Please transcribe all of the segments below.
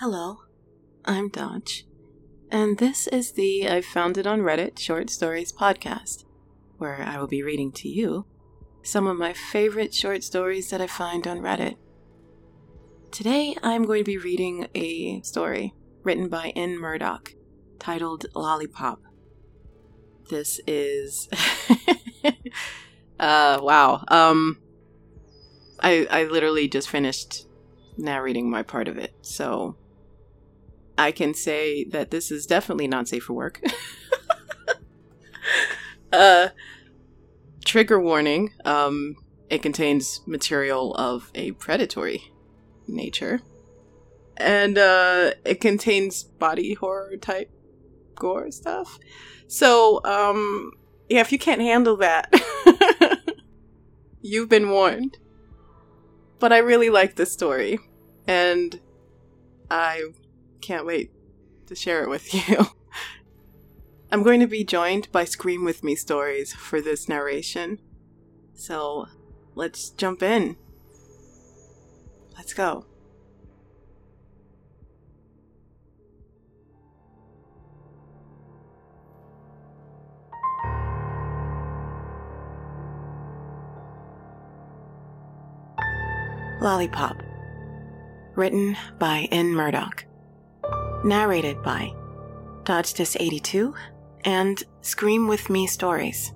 Hello, I'm Dodge, and this is the I Found It on Reddit Short Stories podcast, where I will be reading to you some of my favorite short stories that I find on Reddit. Today, I'm going to be reading a story written by N. Murdoch, titled Lollipop. This is... wow. I literally just finished narrating my part of it, so I can say that this is definitely not safe for work. Trigger warning, it contains material of a predatory nature, and it contains body horror type gore stuff. So, yeah, if you can't handle that, you've been warned. But I really like this story, and I can't wait to share it with you. I'm going to be joined by Scream With Me Stories for this narration. So, let's jump in. Let's go. Lollipop. Written by N. Murdoch. Narrated by Dodgestis82 and Scream With Me Stories.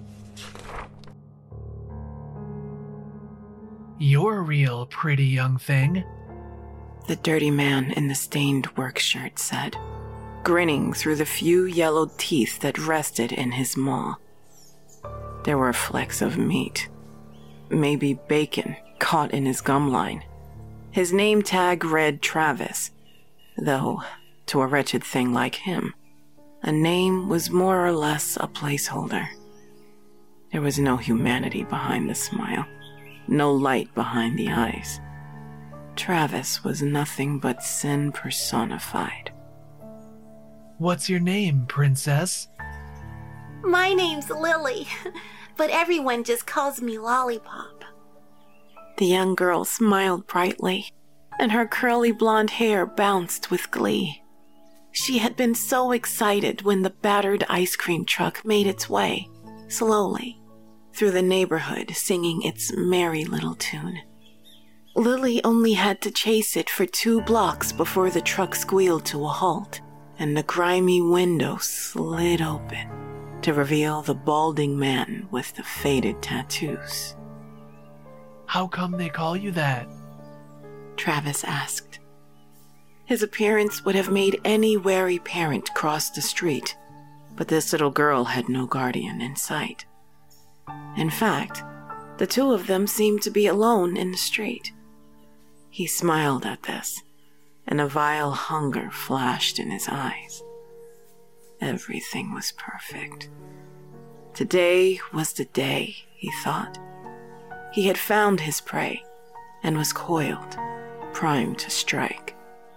You're a real pretty young thing, The dirty man in the stained work shirt said, grinning through the few yellowed teeth that rested in his maw. There were flecks of meat, maybe bacon, caught in his gum line. His name tag read Travis, though, to a wretched thing like him, a name was more or less a placeholder. There was no humanity behind the smile, no light behind the eyes. Travis was nothing but sin personified. What's your name, princess? My name's Lily, but everyone just calls me Lollipop. The young girl smiled brightly, and her curly blonde hair bounced with glee. She had been so excited when the battered ice cream truck made its way, slowly, through the neighborhood singing its merry little tune. Lily only had to chase it for 2 blocks before the truck squealed to a halt, and the grimy window slid open to reveal the balding man with the faded tattoos. How come they call you that? Travis asked. His appearance would have made any wary parent cross the street, but this little girl had no guardian in sight. In fact, the 2 of them seemed to be alone in the street. He smiled at this, and a vile hunger flashed in his eyes. Everything was perfect. Today was the day, he thought. He had found his prey and was coiled, primed to strike.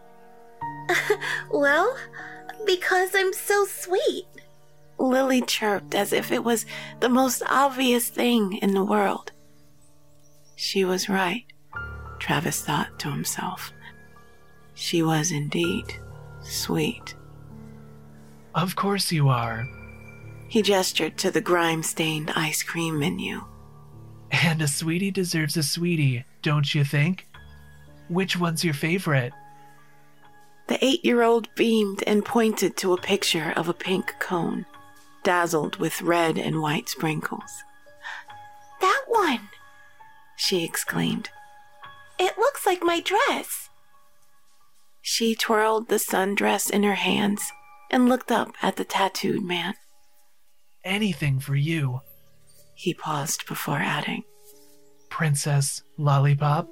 Well, because I'm so sweet. Lily chirped as if it was the most obvious thing in the world. She was right, Travis thought to himself. She was indeed sweet. Of course you are. He gestured to the grime-stained ice cream menu. And a sweetie deserves a sweetie, don't you think? Which one's your favorite? The 8-year-old beamed and pointed to a picture of a pink cone, dazzled with red and white sprinkles. That one! She exclaimed. It looks like my dress. She twirled the sundress in her hands and looked up at the tattooed man. Anything for you. He paused before adding, Princess Lollipop.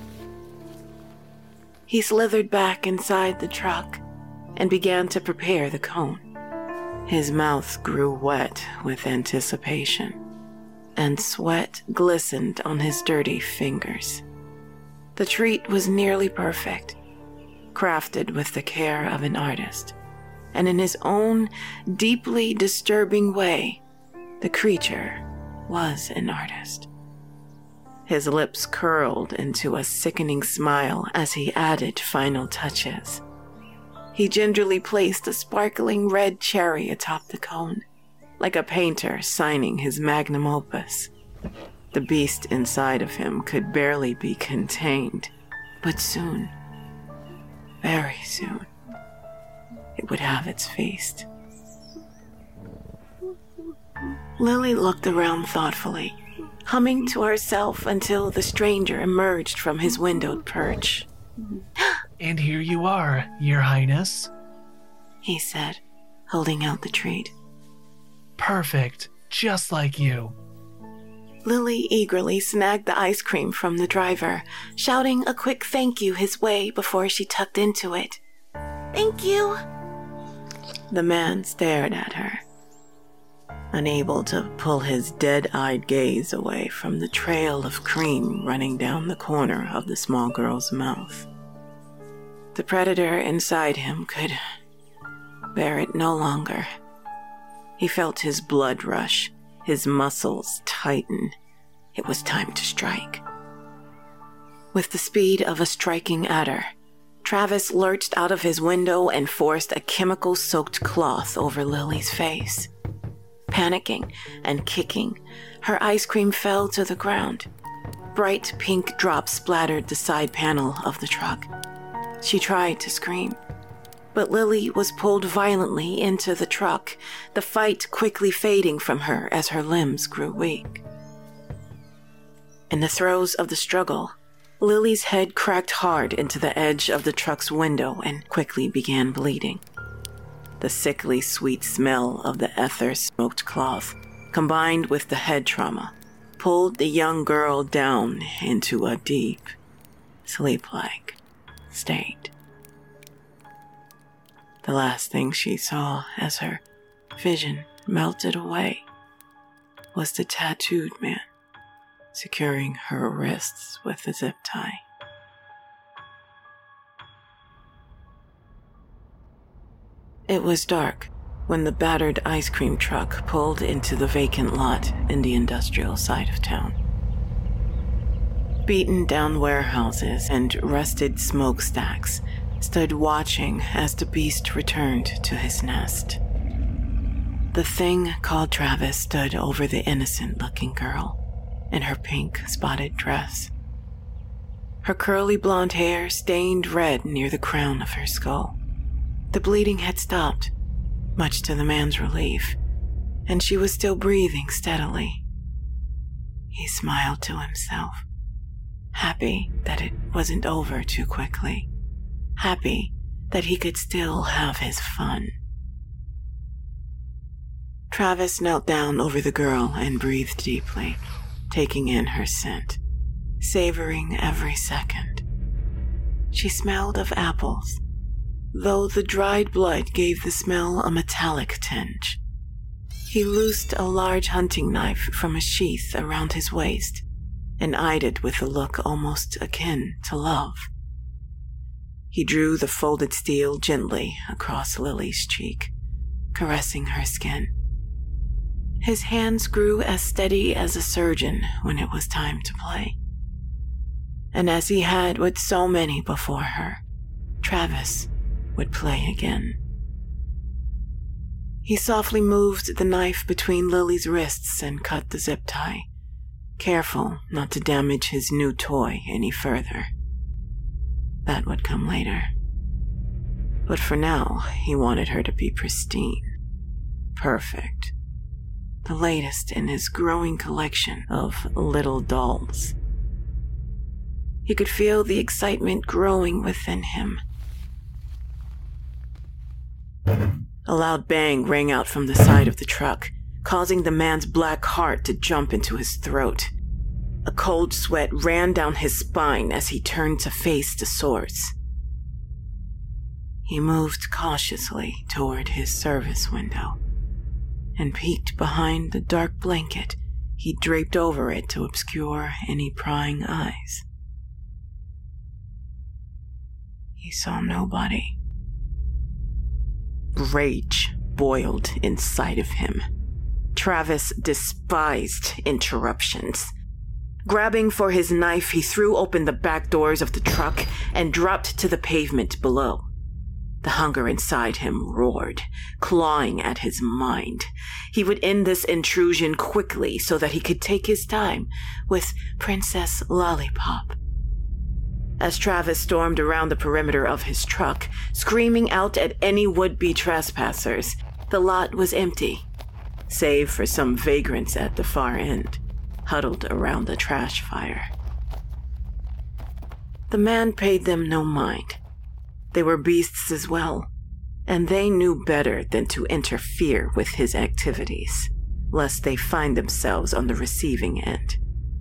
He slithered back inside the truck and began to prepare the cone. His mouth grew wet with anticipation, and sweat glistened on his dirty fingers. The treat was nearly perfect, crafted with the care of an artist, and in his own deeply disturbing way, the creature was an artist. His lips curled into a sickening smile as he added final touches. He gingerly placed a sparkling red cherry atop the cone, like a painter signing his magnum opus. The beast inside of him could barely be contained, but soon, very soon, it would have its feast. Lily looked around thoughtfully, humming to herself until the stranger emerged from his windowed perch. And here you are, Your Highness, he said, holding out the treat. Perfect, just like you. Lily eagerly snagged the ice cream from the driver, shouting a quick thank you his way before she tucked into it. Thank you. The man stared at her, unable to pull his dead-eyed gaze away from the trail of cream running down the corner of the small girl's mouth. The predator inside him could bear it no longer. He felt his blood rush, his muscles tighten. It was time to strike. With the speed of a striking adder, Travis lurched out of his window and forced a chemical-soaked cloth over Lily's face. Panicking and kicking, her ice cream fell to the ground. Bright pink drops splattered the side panel of the truck. She tried to scream, but Lily was pulled violently into the truck, the fight quickly fading from her as her limbs grew weak. In the throes of the struggle, Lily's head cracked hard into the edge of the truck's window and quickly began bleeding. The sickly sweet smell of the ether-smoked cloth, combined with the head trauma, pulled the young girl down into a deep, sleep-like state. The last thing she saw as her vision melted away was the tattooed man securing her wrists with a zip tie. It was dark when the battered ice cream truck pulled into the vacant lot in the industrial side of town. Beaten down warehouses and rusted smokestacks stood watching as the beast returned to his nest. The thing called Travis stood over the innocent-looking girl in her pink spotted dress. Her curly blonde hair stained red near the crown of her skull. The bleeding had stopped, much to the man's relief, and she was still breathing steadily. He smiled to himself, happy that it wasn't over too quickly, happy that he could still have his fun. Travis knelt down over the girl and breathed deeply, taking in her scent, savoring every second. She smelled of apples, though the dried blood gave the smell a metallic tinge. He loosed a large hunting knife from a sheath around his waist and eyed it with a look almost akin to love. He drew the folded steel gently across Lily's cheek, caressing her skin. His hands grew as steady as a surgeon when it was time to play. And as he had with so many before her, Travis would play again. He softly moved the knife between Lily's wrists and cut the zip tie, careful not to damage his new toy any further. That would come later. But for now, he wanted her to be pristine, perfect, the latest in his growing collection of little dolls. He could feel the excitement growing within him. A loud bang rang out from the side of the truck, causing the man's black heart to jump into his throat. A cold sweat ran down his spine as he turned to face the source. He moved cautiously toward his service window and peeked behind the dark blanket he draped over it to obscure any prying eyes. He saw nobody. Rage boiled inside of him. Travis despised interruptions. Grabbing for his knife, he threw open the back doors of the truck and dropped to the pavement below. The hunger inside him roared, clawing at his mind. He would end this intrusion quickly so that he could take his time with Princess Lollipop. As Travis stormed around the perimeter of his truck, screaming out at any would-be trespassers, the lot was empty, save for some vagrants at the far end, huddled around the trash fire. The man paid them no mind. They were beasts as well, and they knew better than to interfere with his activities, lest they find themselves on the receiving end.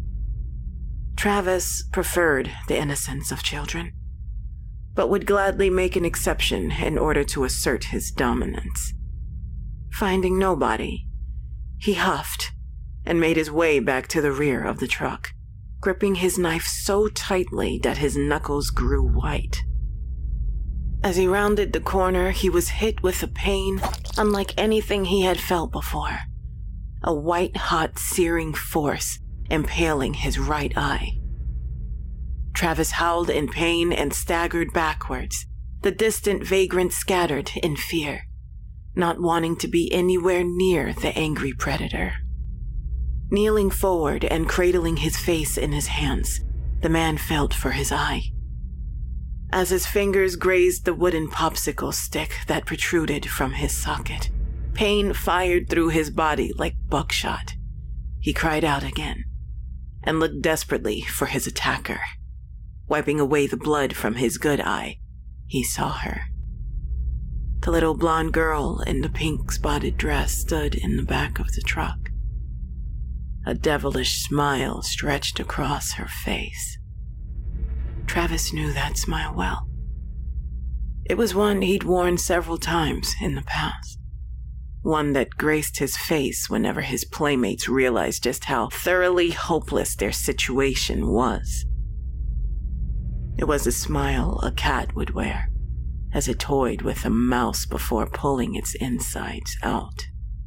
Travis preferred the innocence of children, but would gladly make an exception in order to assert his dominance. Finding nobody, he huffed and made his way back to the rear of the truck, gripping his knife so tightly that his knuckles grew white. As he rounded the corner, he was hit with a pain unlike anything he had felt before. A white-hot, searing force impaling his right eye. Travis howled in pain and staggered backwards, the distant vagrant scattered in fear, not wanting to be anywhere near the angry predator. Kneeling forward and cradling his face in his hands, the man felt for his eye. As his fingers grazed the wooden popsicle stick that protruded from his socket, pain fired through his body like buckshot. He cried out again and looked desperately for his attacker. Wiping away the blood from his good eye, he saw her. The little blonde girl in the pink spotted dress stood in the back of the truck. A devilish smile stretched across her face. Travis knew that smile well. It was one he'd worn several times in the past. One that graced his face whenever his playmates realized just how thoroughly hopeless their situation was. It was a smile a cat would wear as it toyed with a mouse before pulling its insides out.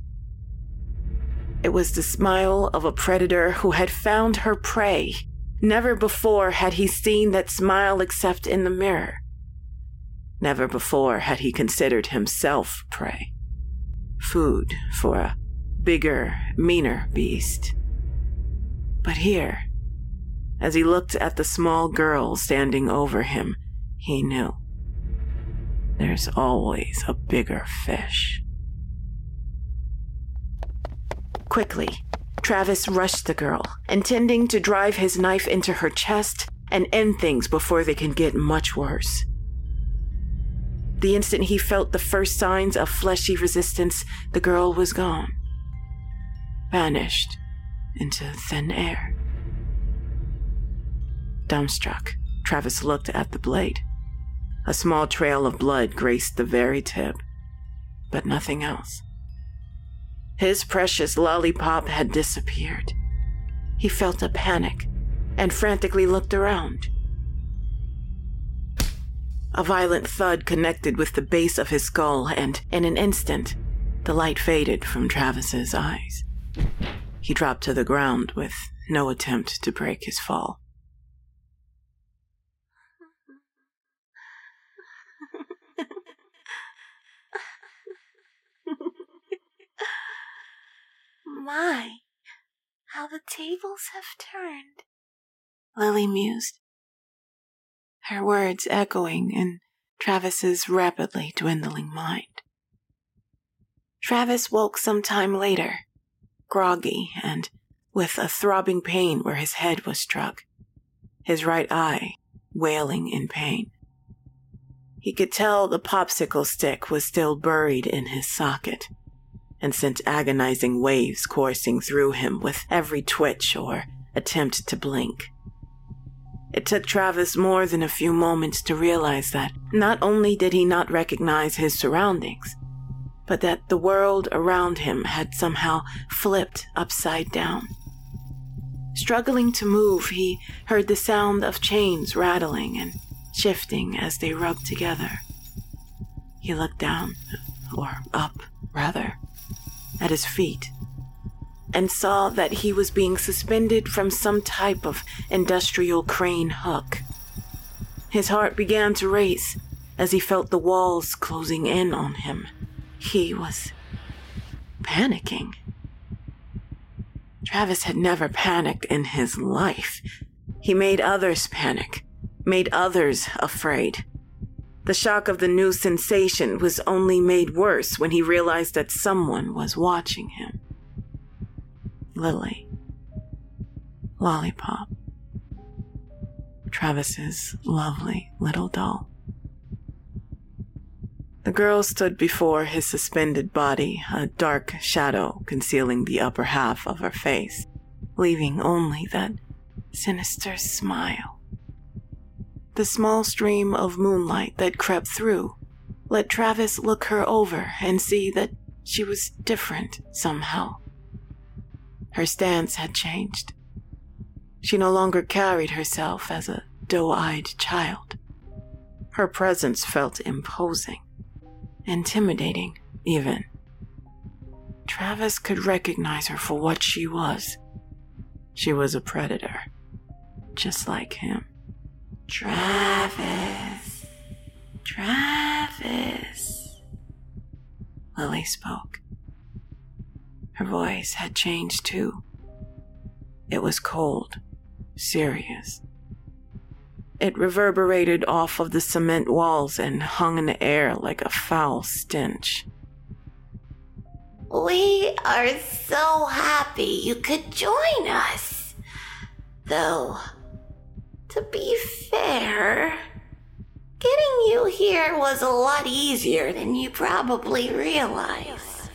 It was the smile of a predator who had found her prey. Never before had he seen that smile except in the mirror. Never before had he considered himself prey. Food for a bigger, meaner beast. But here, as he looked at the small girl standing over him, he knew. There's always a bigger fish. Quickly, Travis rushed the girl, intending to drive his knife into her chest and end things before they can get much worse. The instant he felt the first signs of fleshy resistance, the girl was gone. Vanished into thin air. Dumbstruck, Travis looked at the blade. A small trail of blood graced the very tip, but nothing else. His precious lollipop had disappeared. He felt a panic and frantically looked around. A violent thud connected with the base of his skull, and in an instant, the light faded from Travis's eyes. He dropped to the ground with no attempt to break his fall. My, how the tables have turned, Lily mused, her words echoing in Travis's rapidly dwindling mind. Travis woke some time later, groggy and with a throbbing pain where his head was struck, his right eye wailing in pain. He could tell the popsicle stick was still buried in his socket, and sent agonizing waves coursing through him with every twitch or attempt to blink. It took Travis more than a few moments to realize that not only did he not recognize his surroundings, but that the world around him had somehow flipped upside down. Struggling to move, he heard the sound of chains rattling and shifting as they rubbed together. He looked down, or up, rather, at his feet, and saw that he was being suspended from some type of industrial crane hook. His heart began to race as he felt the walls closing in on him. He was panicking. Travis had never panicked in his life. He made others panic, made others afraid. The shock of the new sensation was only made worse when he realized that someone was watching him. Lily. Lollipop. Travis's lovely little doll. The girl stood before his suspended body, a dark shadow concealing the upper half of her face, leaving only that sinister smile. The small stream of moonlight that crept through let Travis look her over and see that she was different somehow. Her stance had changed. She no longer carried herself as a doe-eyed child. Her presence felt imposing, intimidating even. Travis could recognize her for what she was. She was a predator, just like him. Travis. Travis. Lily spoke. Her voice had changed too. It was cold, serious. It reverberated off of the cement walls and hung in the air like a foul stench. We are so happy you could join us. Though, to be fair, getting you here was a lot easier than you probably realize.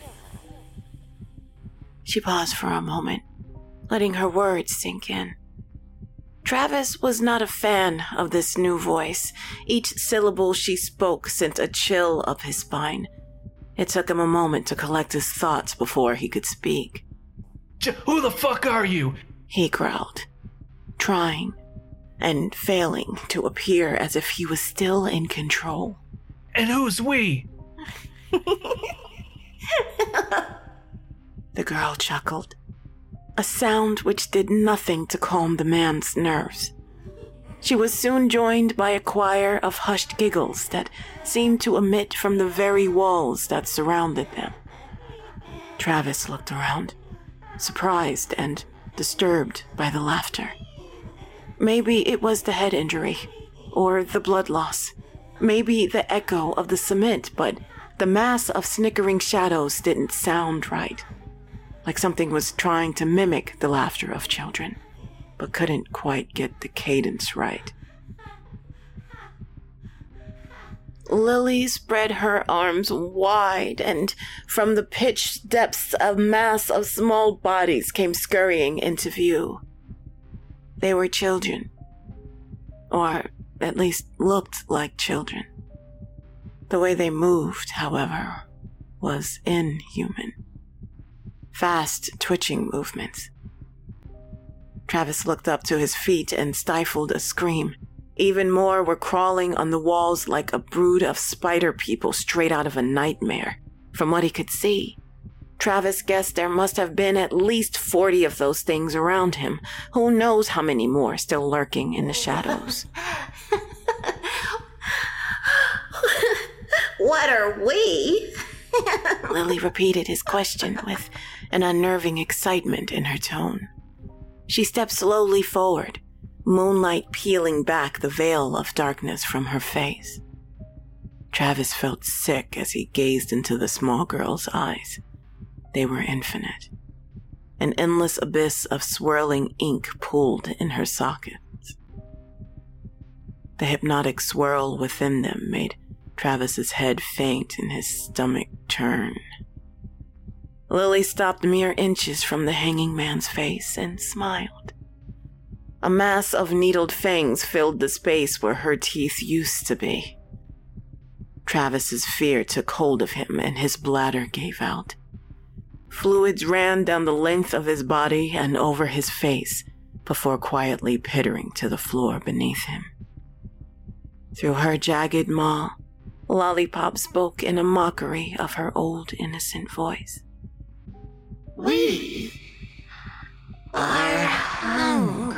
She paused for a moment, letting her words sink in. Travis was not a fan of this new voice. Each syllable she spoke sent a chill up his spine. It took him a moment to collect his thoughts before he could speak. Who the fuck are you? He growled, trying and failing to appear as if he was still in control. And who's we? The girl chuckled, a sound which did nothing to calm the man's nerves. She was soon joined by a choir of hushed giggles that seemed to emit from the very walls that surrounded them. Travis looked around, surprised and disturbed by the laughter. Maybe it was the head injury, or the blood loss, maybe the echo of the cement, but the mass of snickering shadows didn't sound right. Like something was trying to mimic the laughter of children, but couldn't quite get the cadence right. Lily spread her arms wide, and from the pitched depths a mass of small bodies came scurrying into view. They were children, or at least looked like children. The way they moved, however, was inhuman. Fast, twitching movements. Travis looked up to his feet and stifled a scream. Even more were crawling on the walls like a brood of spider people straight out of a nightmare. From what he could see, Travis guessed there must have been at least 40 of those things around him. Who knows how many more still lurking in the shadows. What are we? Lily repeated his question with an unnerving excitement in her tone. She stepped slowly forward, moonlight peeling back the veil of darkness from her face. Travis felt sick as he gazed into the small girl's eyes. They were infinite. An endless abyss of swirling ink pooled in her sockets. The hypnotic swirl within them made Travis's head faint and his stomach turn. Lily stopped mere inches from the hanging man's face and smiled. A mass of needled fangs filled the space where her teeth used to be. Travis's fear took hold of him and his bladder gave out. Fluids ran down the length of his body and over his face before quietly pittering to the floor beneath him. Through her jagged maw, Lollipop spoke in a mockery of her old innocent voice. We? are hungry.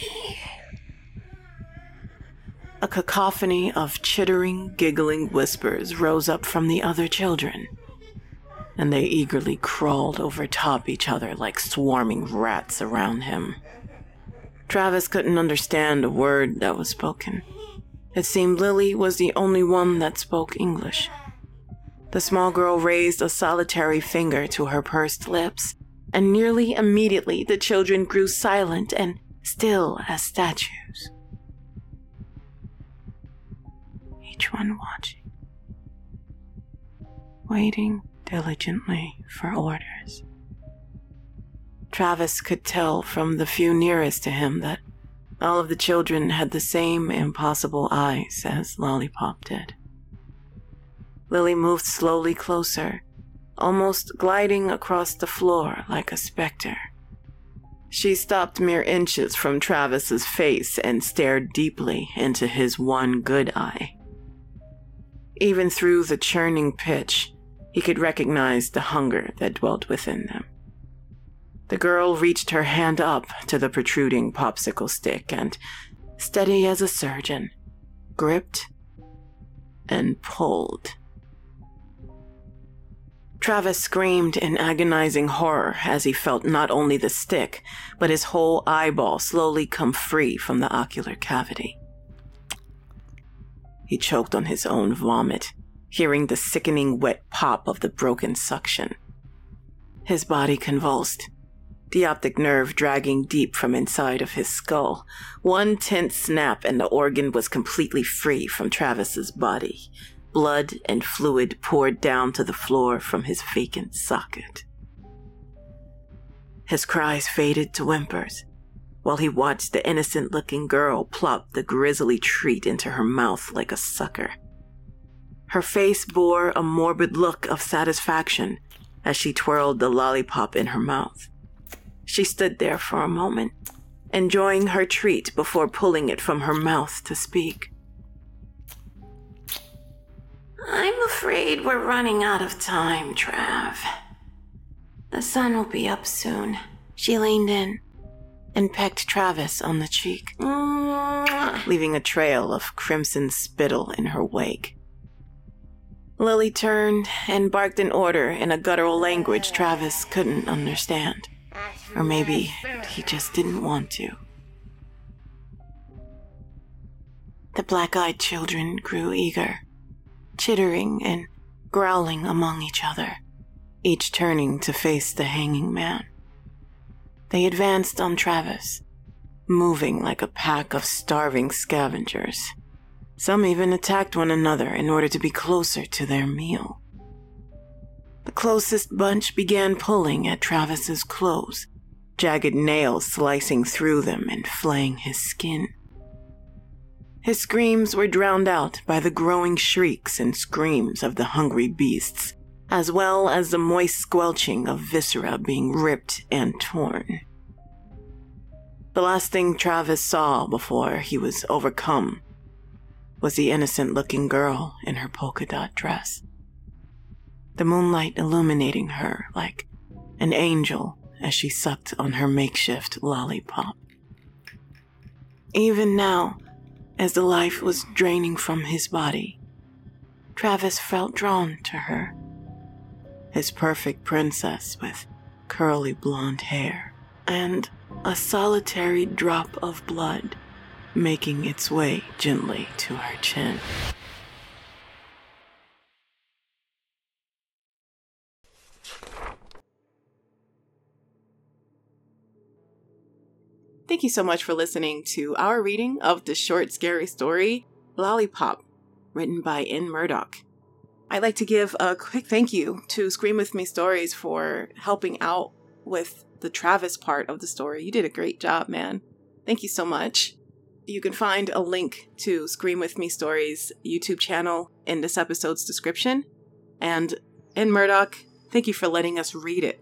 A cacophony of chittering, giggling whispers rose up from the other children, and they eagerly crawled over top each other like swarming rats around him. Travis couldn't understand a word that was spoken. It seemed Lily was the only one that spoke English. The small girl raised a solitary finger to her pursed lips, and nearly immediately the children grew silent and still as statues. Each one watching, waiting diligently for orders. Travis could tell from the few nearest to him that all of the children had the same impossible eyes as Lollipop did. Lily moved slowly closer, almost gliding across the floor like a specter. She stopped mere inches from Travis's face and stared deeply into his one good eye. Even through the churning pitch, he could recognize the hunger that dwelt within them. The girl reached her hand up to the protruding popsicle stick and, steady as a surgeon, gripped and pulled. Travis screamed in agonizing horror as he felt not only the stick, but his whole eyeball slowly come free from the ocular cavity. He choked on his own vomit, hearing the sickening wet pop of the broken suction. His body convulsed, the optic nerve dragging deep from inside of his skull. One tense snap and the organ was completely free from Travis's body. Blood and fluid poured down to the floor from his vacant socket. His cries faded to whimpers, while he watched the innocent-looking girl plop the grisly treat into her mouth like a sucker. Her face bore a morbid look of satisfaction as she twirled the lollipop in her mouth. She stood there for a moment, enjoying her treat before pulling it from her mouth to speak. I'm afraid we're running out of time, Trav. The sun will be up soon. She leaned in and pecked Travis on the cheek, leaving a trail of crimson spittle in her wake. Lily turned and barked an order in a guttural language Travis couldn't understand. Or maybe he just didn't want to. The black-eyed children grew eager, chittering and growling among each other, each turning to face the hanging man. They advanced on Travis, moving like a pack of starving scavengers. Some even attacked one another in order to be closer to their meal. The closest bunch began pulling at Travis's clothes, jagged nails slicing through them and flaying his skin. His screams were drowned out by the growing shrieks and screams of the hungry beasts, as well as the moist squelching of viscera being ripped and torn. The last thing Travis saw before he was overcome was the innocent-looking girl in her polka-dot dress, the moonlight illuminating her like an angel as she sucked on her makeshift lollipop. Even now, as the life was draining from his body, Travis felt drawn to her, his perfect princess with curly blonde hair and a solitary drop of blood making its way gently to her chin. Thank you so much for listening to our reading of the short, scary story, Lollipop, written by N. Murdoch. I'd like to give a quick thank you to Scream With Me Stories for helping out with the Travis part of the story. You did a great job, man. Thank you so much. You can find a link to Scream With Me Stories' YouTube channel in this episode's description. And N. Murdoch, thank you for letting us read it.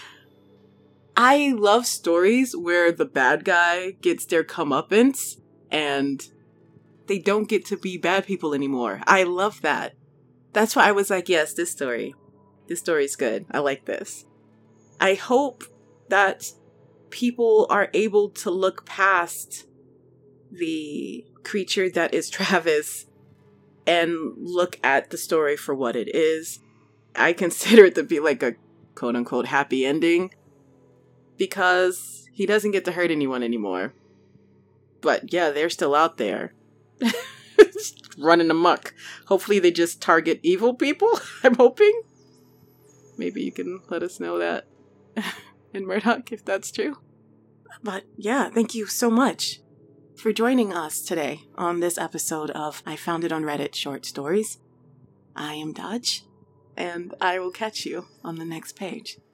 I love stories where the bad guy gets their comeuppance and they don't get to be bad people anymore. I love that. That's why I was like, yes, this story's good. I like this. I hope that people are able to look past the creature that is Travis and look at the story for what it is. I consider it to be like a quote-unquote happy ending, because he doesn't get to hurt anyone anymore. But yeah, they're still out there. Running amok. Hopefully they just target evil people, I'm hoping. Maybe you can let us know that in Murdoch, if that's true. But yeah, thank you so much for joining us today on this episode of I Found It on Reddit Short Stories. I am Dodge, and I will catch you on the next page.